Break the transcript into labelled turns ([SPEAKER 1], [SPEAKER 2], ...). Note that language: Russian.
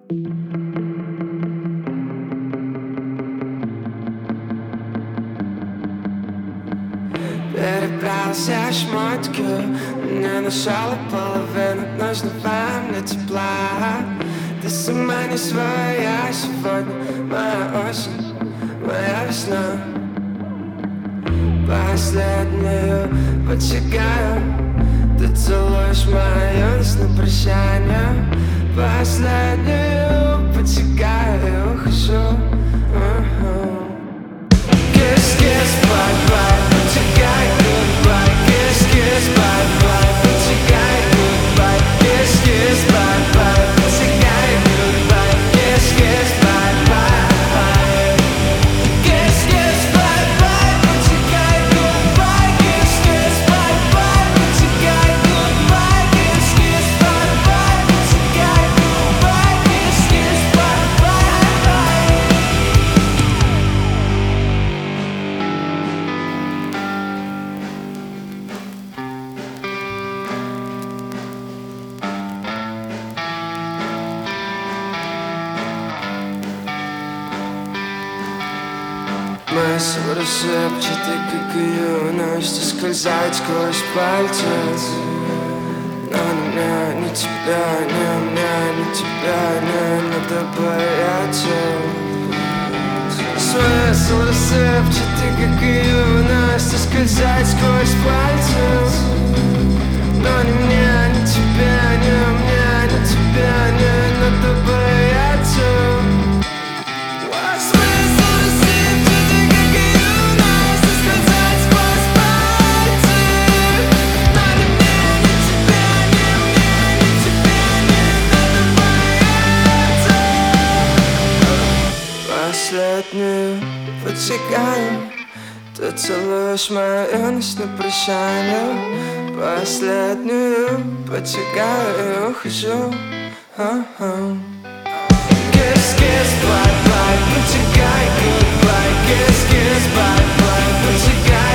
[SPEAKER 1] Перебрал все шмотки, не нашел половину нужного мне тепла. Ты сама не своя сегодня, моя осень, моя весна. Последнюю подсекаю, ты целуешь мою юность на прощание. Последнюю подсекаю, ухожу. Kiss, kiss, bye, bye, подсекай, goodbye. Kiss, kiss, bye, bye, подсекай, goodbye. Kiss, kiss, bye, bye, подсекай, goodbye. Kiss, kiss, bye, bye. Kiss, kiss, bye, bye, подсекай, goodbye. Kiss, kiss, bye, bye, подсекай, goodbye. Kiss, kiss, bye, bye, подсекай, goodbye. Kiss, kiss, bye, bye. Мысль рассыпчатый, как юность, скользает сквозь пальцы. Но не мне, не тебя, не мне, не тебя, не надо бояться. Смысл рассыпчатый, как юность, скользает сквозь пальцы. Но не мне, не тебя, не мне, не тебя, не надо бояться. Последнюю подсекаю, ты целуешь мою юность на прощание. Последнюю подсекаю и ухожу. Kiss, kiss, bye, bye, подсекай, goodbye. Kiss, kiss, bye, bye, подсекай.